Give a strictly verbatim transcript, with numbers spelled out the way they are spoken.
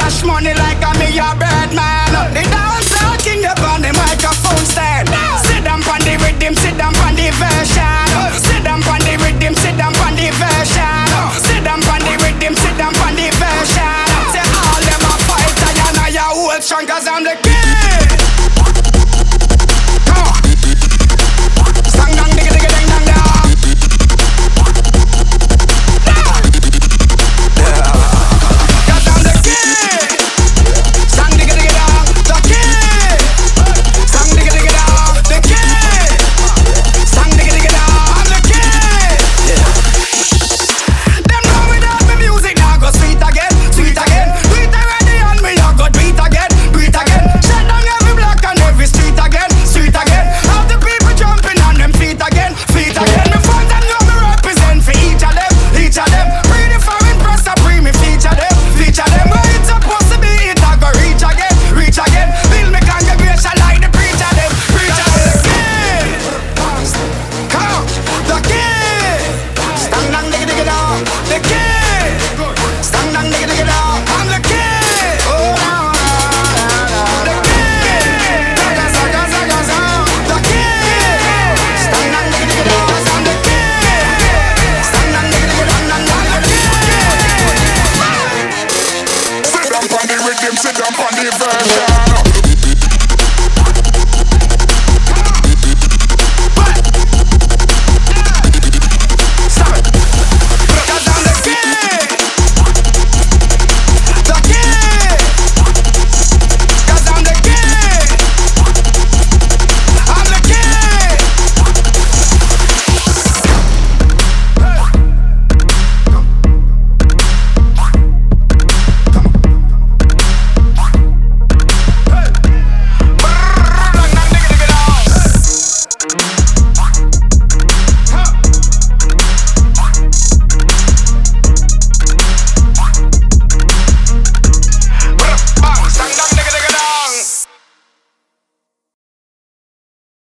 cash money like I'm me a bird man. The dancehall king up on the microphone stand. Sit down on the rhythm, sit down on the version. Sit down on the rhythm, sit down on the version. Sit down on the rhythm, sit down on the version. Say all them a fight and you know you hold strong 'cause I'm the king. Come on. Stang dang digga digga dang dang dang. Cause I'm the king. Stang digga digga dang, the king. Stang digga digga dang, the king. Stang digga digga dang, I'm the king. Them know without me music now go sweet again, sweet again. Do it already and me now go do it again, do it again. Shut down every block and every street again, street again. Have the people jumping on them feet again, feet again. Me front and know me represent for each of them, each of them. Free the foreign press and free me feature them, feature them. Where it's supposed to be, it I go reach again, reach again. Build me congregation like the preacher them, preacher them. The king, come, the king. Stang dang digga digga dong, the king. Stang dang digga digga dong, I'm the king. Oh, no, no, no, no. The king. Zaga, zaga, zaga, zaga. The king. Stang dang digga digga dong, 'cause I'm the king. Stang dang digga digga dong, dong, dong, the king. Sit down on the rhythm, sit down on the version.